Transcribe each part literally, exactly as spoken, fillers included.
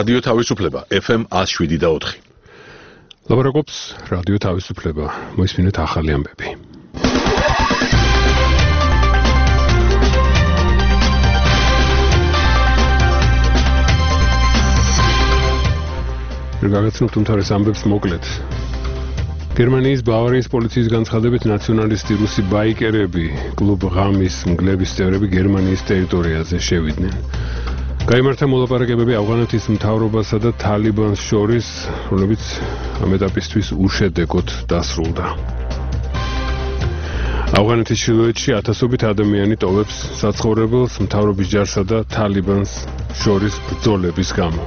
რადიო თავისუფლება ეფ ემ one oh seven და four. ლაბორატორს რადიო თავისუფლება მოისმინეთ ახალი ამბები. რეგაგაცნობთ უმთავრეს ამბებს მოკლედ. გერმანიის ბავარიის პოლიციის განცხადებით ნაციონალისტი რუსი ბაიკერები კლუბ ღამის მგლების წევრები გერმანიის ტერიტორიაზე შევიდნენ. გაიმართა მოლაპარაკებები ავღანეთის მთავრობასა და თალიბანს შორის, რომლებიც ამ ეტაპისთვის უშედეგოდ დასრულდა. ავღანეთის ჩრდილოეთში ათასობით ადამიანი ტოვებს საცხოვრებელს მთავრობის ჯარსა და თალიბანს შორის ბრძოლების გამო.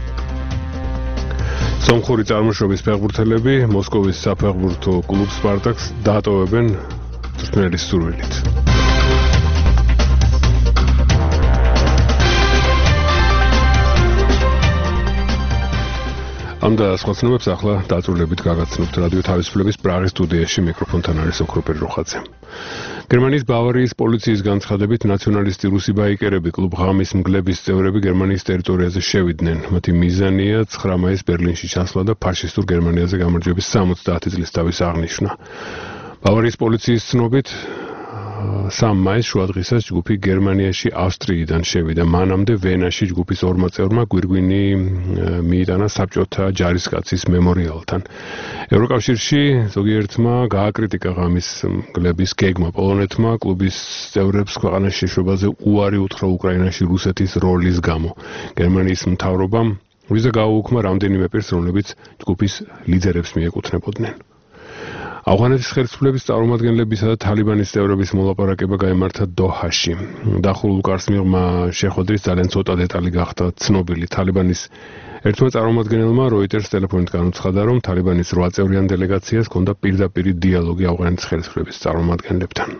სომხური წარმოშობის ფეხბურთელები მოსკოვის საფეხბურთო კლუბ სპარტაკს დაატოვებენ მწვრთნელის სურვილით. ამ და სხვა ცნობებს ახლა დაწვრილებით გაგაცნობთ რადიო თავისუფლების პრაღის სტუდიაში მიკროფონთან არის ოქროპერ როხაძე. გერმანიის ბავარიის პოლიციის განცხადებით ნაციონალისტი რუსი ბაიკერები კლუბ ღამის მგლების წევრები გერმანიის ტერიტორიაზე შევიდნენ. მათი მიზანია ცხრა მაისს ბერლინში ჩასვლა და ფაშისტურ გერმანიაზე გამარჯვების სამოცდაათი წლის დავის აღნიშვნა. ბავარიის პოლიციის ცნობით სამ მაისს შუადღისას ჯგუფი გერმანიაში ავსტრიიდან შევიდა. მანამდე ვენაში ჯგუფის ორმა წევრმა გვირგვინი მიიტანა საბჭოთა ჯარისკაცის მემორიალთან. ევროკავშირში ზოგიერთმა გააკრიტიკა ღამის მგლების გეგმა. პოლონეთმა კლუბის წევრებს ქვეყანაში შეშვებაზე უარი უთხრა უკრაინაში რუსეთის როლის გამო. გერმანიის მთავრობამ ვიზა გააუქმა რამდენიმე პირს, რომლებიც ჯგუფის ლიდერებს მიეკუთვნებოდნენ. ავღანეთის ხელისუფლების წარმომადგენლებისა და თალიბანის წევრების მოლაპარაკება გაიმართა დოჰაში. დახურულ კარს მიღმა შეხვედრის ძალიან ცოტა დეტალი გახდა ცნობილი. თალიბანის ერთმა წარმომადგენელმა როიტერს ტელეფონით განუცხადა, რომ თალიბანის რვა წევრიან დელეგაციას ჰქონდა პირდაპირი დიალოგი ავღანეთის ხელისუფლების წარმომადგენლებთან.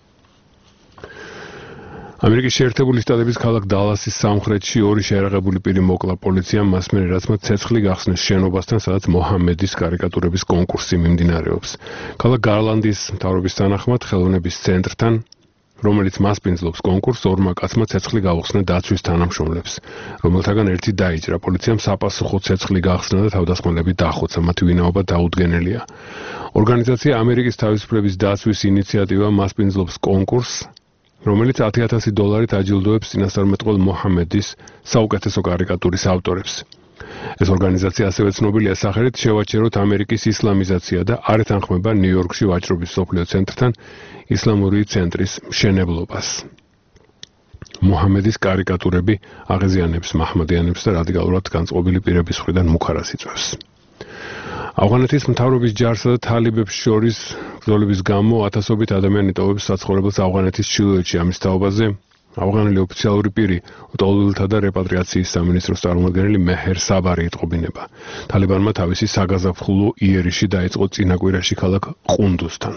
ამერიკის შეერთებული შტატების ქალაქ დალასის სამხრეთში ორი შეერაღებული პირი მოკლა პოლიციამ მას მერე, რაც მათ ცეცხლი გახსნეს შენობასთან, სადაც მოჰამედის კარიკატურების კონკურსი მიმდინარეობს. ქალაქ გარლანდის მთავრობის თანახმად ხელოვნების ცენტრთან, რომელიც მასპინძლობს კონკურსს, ორმა კაცმა ცეცხლი გაუხსნა დაცვის თანამშრომლებს, რომელთაგან ერთი დაიჭრა. პოლიციამ საპასუხო ცეცხლი გახსნა და თავდასხმელები დახოცა. მათი ვინაობა დაუდგენელია. ორგანიზაცია ამერიკის თავისუფლების დაცვის ინიციატივა მასპინძლობს კონკურსს, რომელიც ათი ათასი დოლარით აჯილდოებს წინასწარმეტყველ მოჰამედის საუკეთესო კარიკატურის ავტორებს. ეს ორგანიზაცია ასევე ცნობილია სახელით შევაჩეროთ ამერიკის ისლამიზაცია და არ ეთანხმება ნიუ-იორკში ვაჭრობის მსოფლიო ცენტრთან ისლამური ცენტრის მშენებლობას. მოჰამედის კარიკატურები აღეზიანებს მაჰმადიანებს და რადიკალურად განწყობილი პირების მხრიდან მუქარას იწვევს. ავღანეთის მთავრობის ჯარსა და თალიბებს შორის ბრძოლების გამო ათასობით ადამიანი ტოვებს საცხოვრებელს ავღანეთის ჩრდილოეთში. ამის თაობაზე ავღანელი ოფიციალური პირი, ტოლვილთა და რეპატრიაციის სამინისტროს წარმომადგენელი მეჰერ საბარი იტყობინება. თალიბანმა თავისი საგაზაფხულო იერიში დაიწყო წინა კვირაში ქალაქ ყუნდუსთან.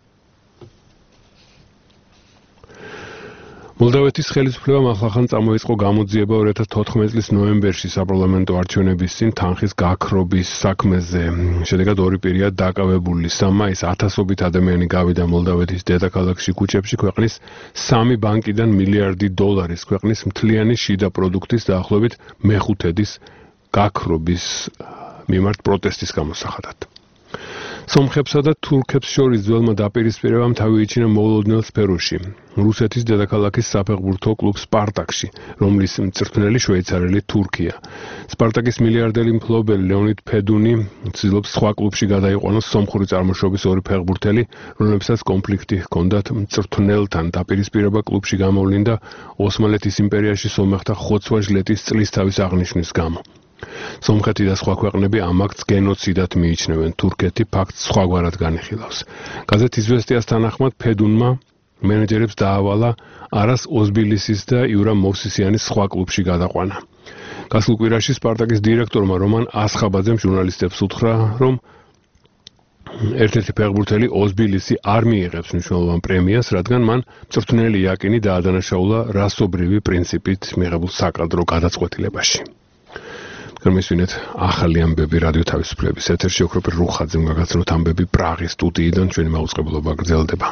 მოლდავეთის ხელისუფლებამ ახლახან წამოიწყო გამოძიება ორი ათას თოთხმეტი წლის ნოემბერში საპარლამენტო არჩევნების წინ თანხის გაქრობის საქმეზე. შედეგად ორი პირია დაკავებული. სამ მაისს ათასობით ადამიანი გავიდა მოლდავეთის დედაქალაქში ქუჩებში ქვეყნის სამი ბანკიდან მილიარდი დოლარის ქვეყნის მთლიანი შიდა პროდუქტის დაახლოებით მეხუთედის გაქრობის მიმართ პროტესტის გამოსახატად. სომხებსა და თურქებს შორის ძველმა დაპირისპირებამ თავი იჩინა მოულოდნელ სფეროში, რუსეთის დედაქალაქის საფეხბურთო კლუბ სპარტაკში, რომლის მწვრთნელი შვეიცარიელი თურქია. სპარტაკის მილიარდელი მფლობელი ლეონიდ ფედუნი ცდილობს სხვა კლუბში გადაიყვანოს სომხური წარმოშობის ორი ფეხბურთელი, რომლებსაც კონფლიქტი ჰქონდათ მწვრთნელთან. დაპირისპირება კლუბში გამოვლინდა ოსმალეთის იმპერიაში სომეხთა ხოცვა-ჟლეტის წლისთავის აღნიშვნის გამო. სომხეთი და სხვა ქვეყნები ამ აქტს გენოციდად მიიჩნევენ. თურქეთი ფაქტს სხვაგვარად განიხილავს. გაზეთ იზვესტიას თანახმად ფედუნმა მენეჯერებს დაავალა არას ოზბილისის და იურა მოვსისიანის სხვა კლუბში გადაყვანა. გასულ კვირაში სპარტაკის დირექტორმა რომან ასხაბაძემ ჟურნალისტებს უთხრა, რომ ერთ-ერთი ფეხბურთელი ოზბილისი არ მიიღებს მნიშვნელოვან პრემიას, რადგან მან მწვრთნელი იაკინი დაადანაშაულა რასობრივი პრინციპით მიღებულ საკადრო გადაწყვეტილებაში. გორმისვინეთ ახალი ამბები რადიო თავისუფლების ეთერში ოქროპერ რუხაძემ გაგაცნოთ ამბები პრაღის სტუდიიდან ჩვენი მაუწყებლობა გრძელდება.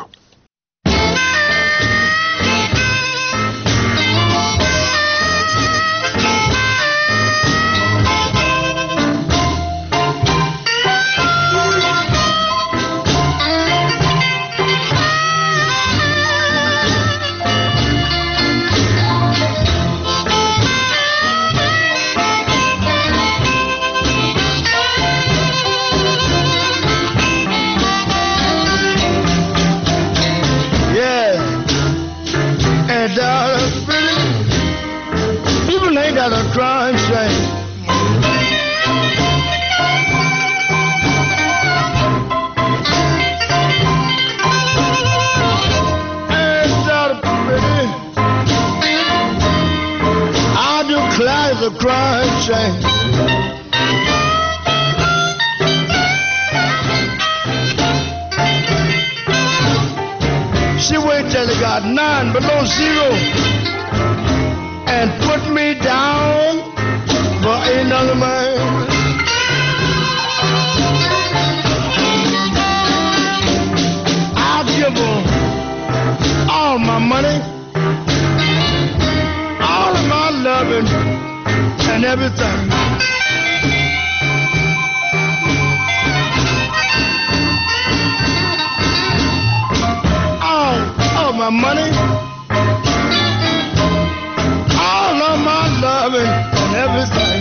the crying shame. She waited till it got nine below zero and put me down for another man. I'll give her all my money, all of my loving and everything. All of my money, all of my loving and everything.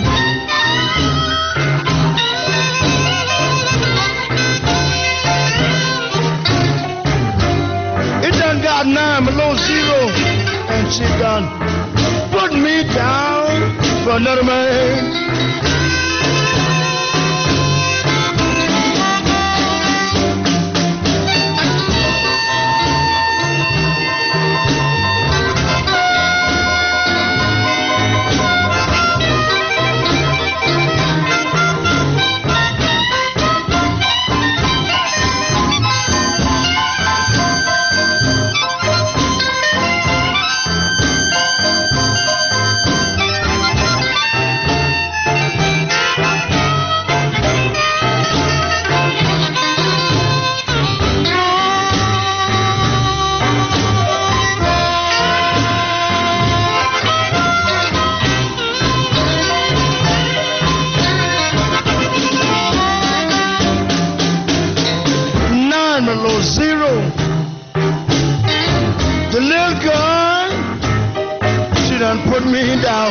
It done got nine below zero, and she done put me down for another man. Below zero, the little girl, she done put me down.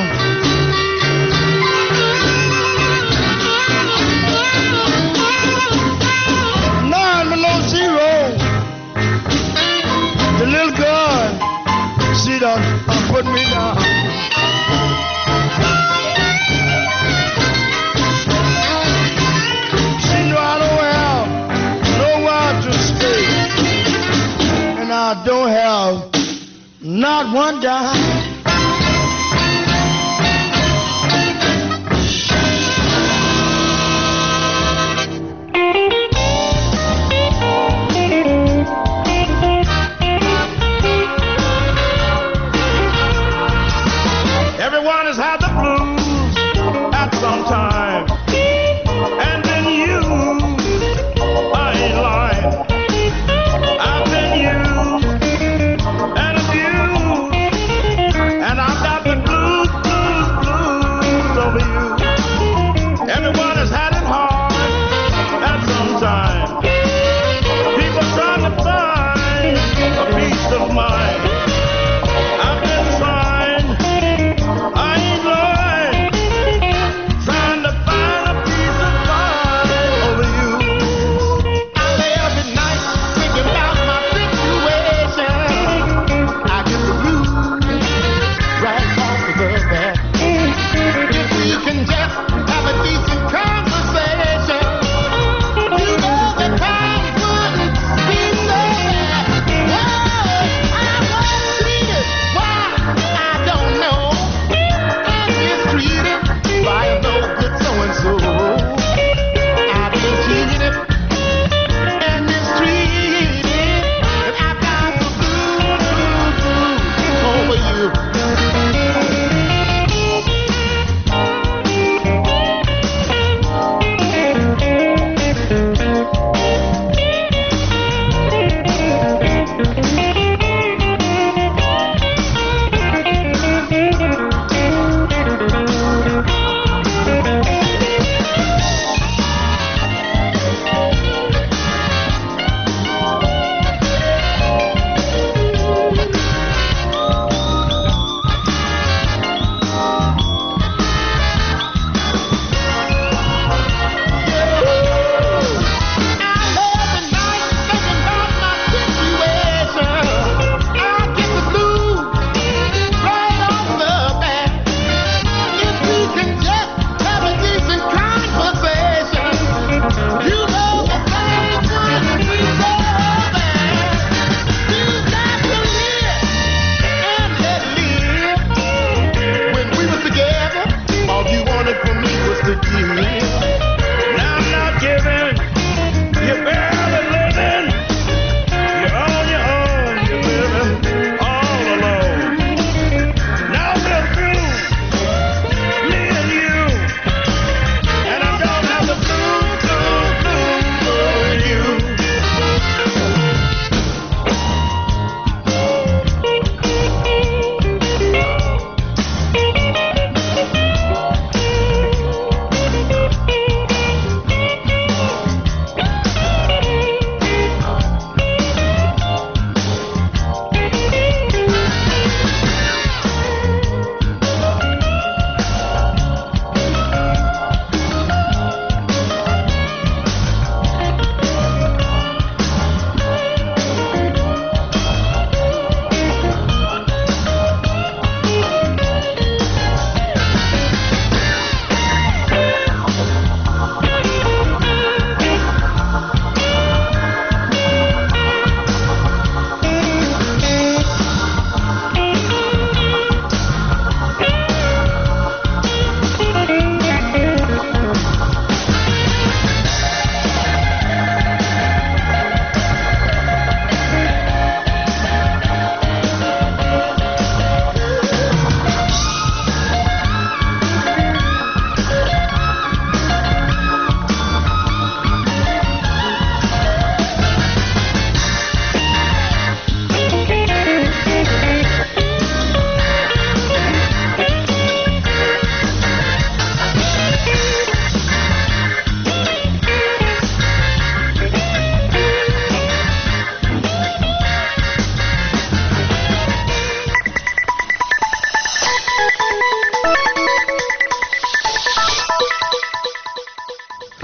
Nine below zero, the little girl, she done put me down. She know I don't have nowhere to stay, and I don't have not one dime. Everyone has had the blues at some time, and then you, I ain't lying, I've been used and abused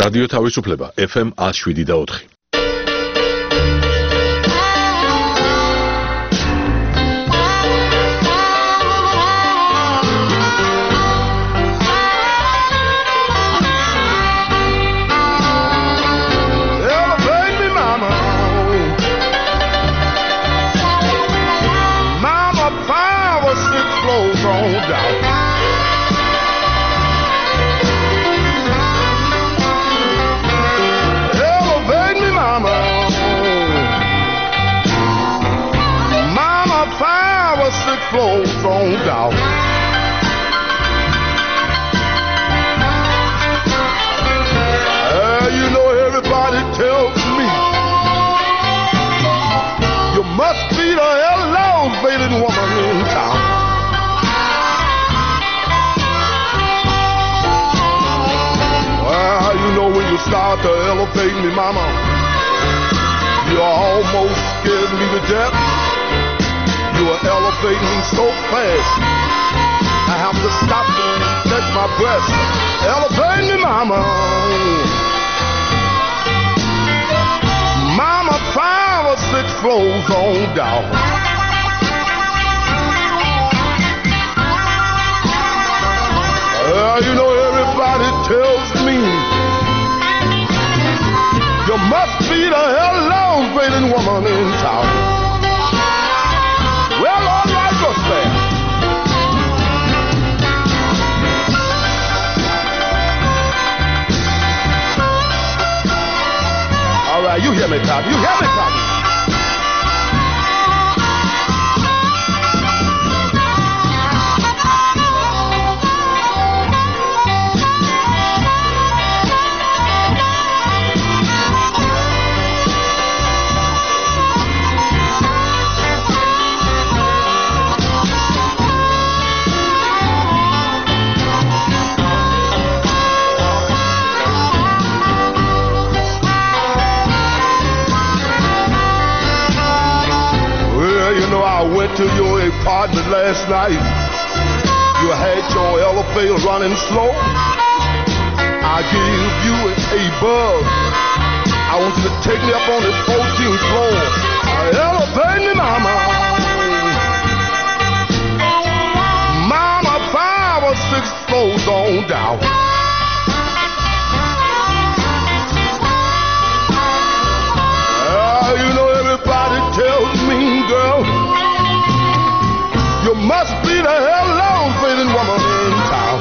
რადიო თავისუფლება F M one oh seven და four. Flows on down. Uh, you know everybody tells me you must be the elevating woman in town. Well, you know when you start to elevate me, mama, you almost scared me to death. You are elevating me so fast, I have to stop and catch my breath. Elevate me, mama. Mama, five or six floors on down. Uh, you know everybody tells me you must be the elevating woman in town. Well, all right, what's that? All right, you hear me, Tommy. You hear me, Tommy. I went to your apartment last night. You had your elevator running slow. I gave you a buzz. I want you to take me up on the fourteenth floor. Elevate me, mama. Mama, five or six floors on down. Uh, you know everybody tells me, girl, you must be the elevating woman in town.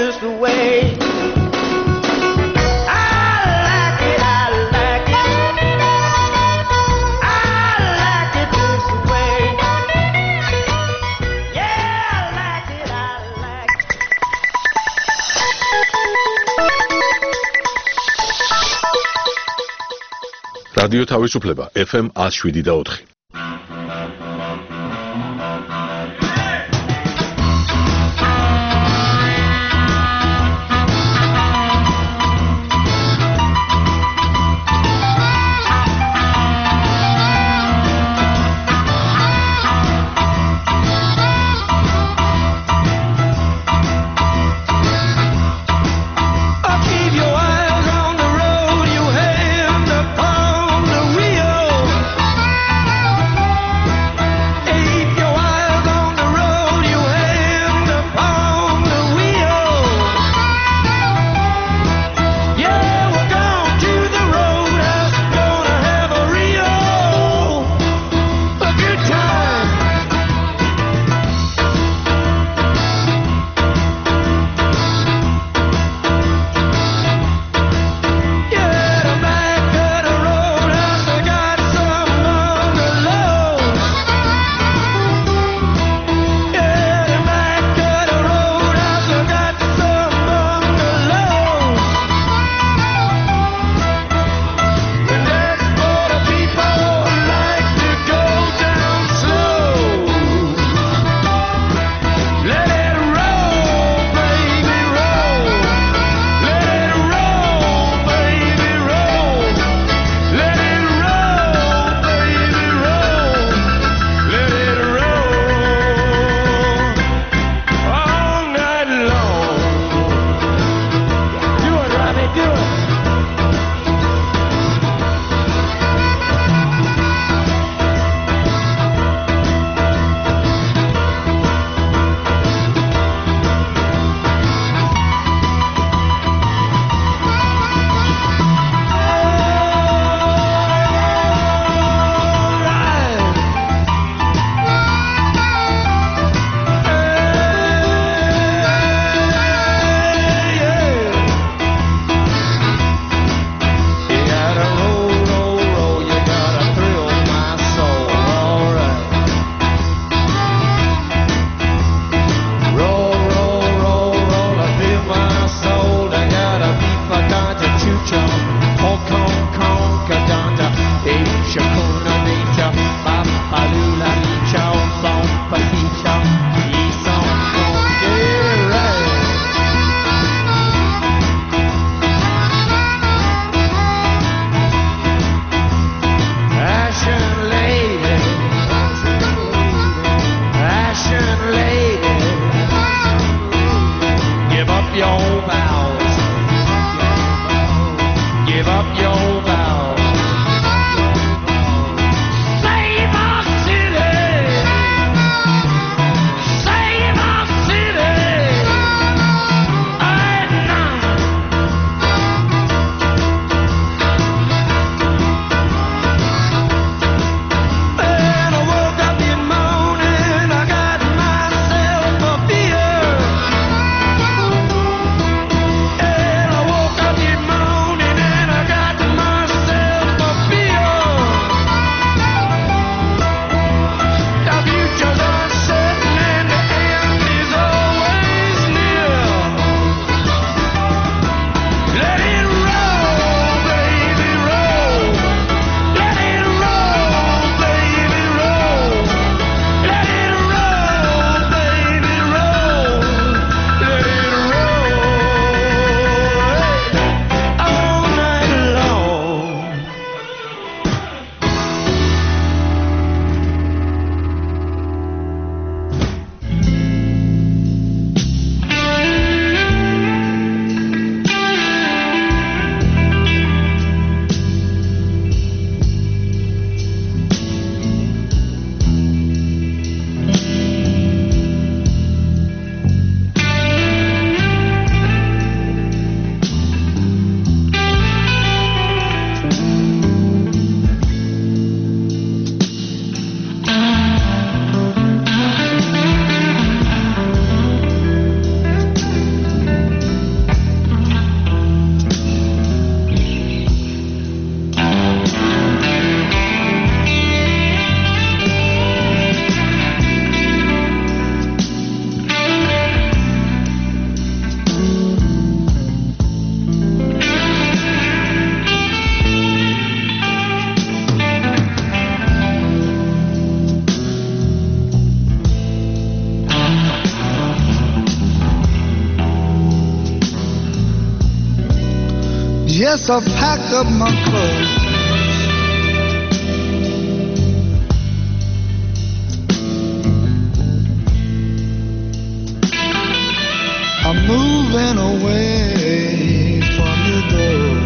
this way. რადიო თავისუფლება ეფ ემ one oh seven და four. Yes, I've packed up my clothes. I'm moving away from your door.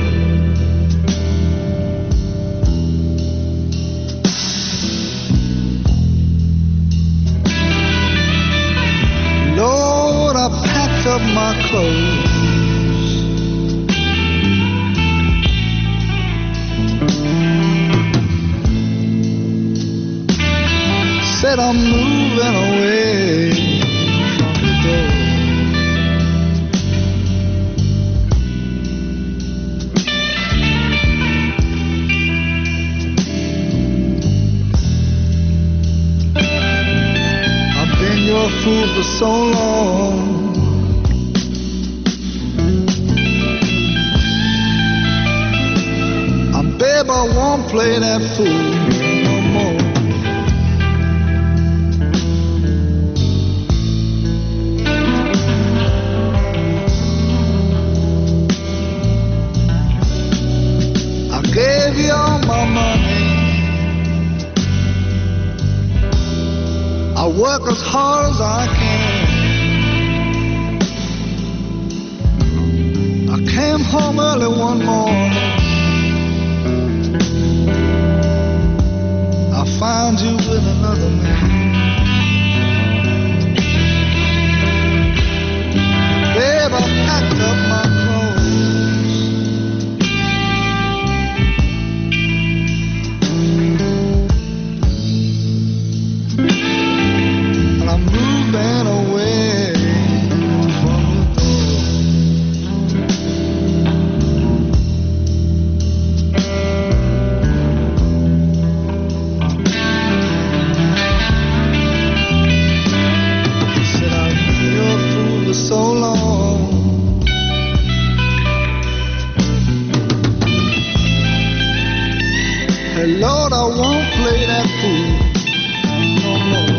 Lord, I packed up my clothes. Said I'm moving away from the door. I've been your fool for so long. I'm babe, I won't play that fool no more. Gave you all my money. I work as hard as I can. I came home early one morning. I found you with another man. Babe, I packed up my clothes. Moving away from your door. Said I've been your fool for so long. Hey Lord, I won't play that fool no more.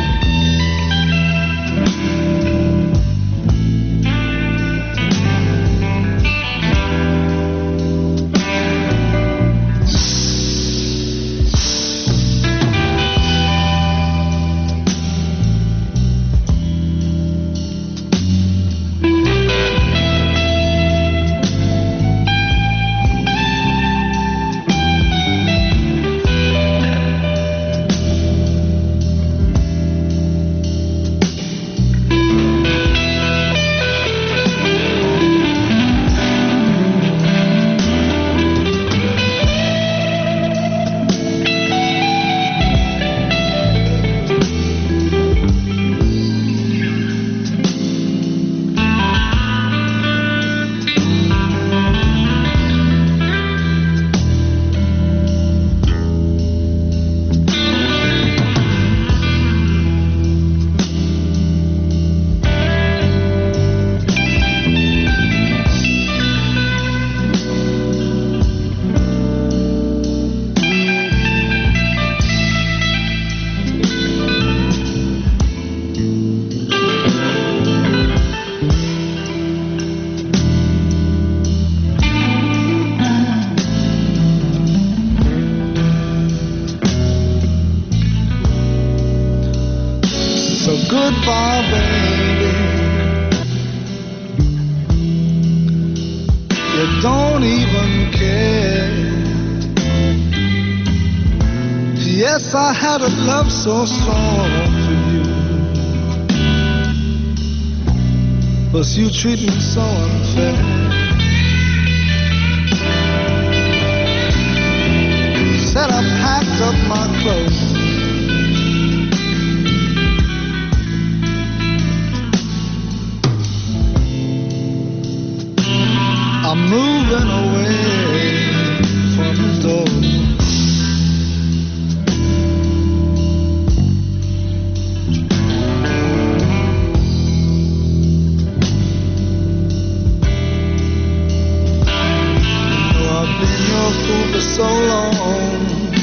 Goodbye, baby. You don't even care. Yes, I had a love so strong for you, but you treat me so unfair. Said I packed up my clothes. I'm moving away from the door. You know I've been your fool for so long.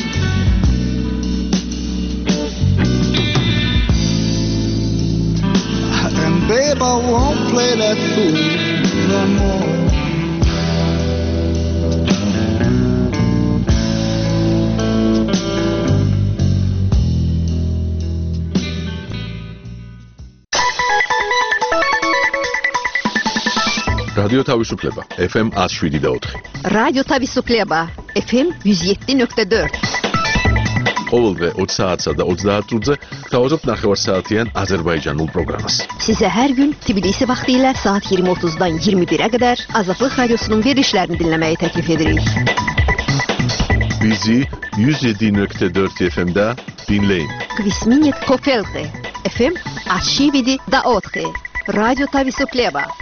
And babe, I won't play that fool no more. რადიო თავისუფლება F M one oh seven point four. რადიო თავისუფლება F M one oh seven point four. ყოველდღე ოცი საათსა და ოცდაათ წუთზე გთავაზობთ ნახევარსაათიან აზერბაიჯანულ პროგრამას. Size her gün Tbilisi vaxtiyle saat yirmi otuzdan yirmi bire kadar Azadlıq Radyosu'nun verilişlerini dinlemeyi teklif edirik. Bizi one oh seven point four F M'da dinleyin. Kvisminit Kofelte F M one oh seven point four. Radyo Tavisuklieba.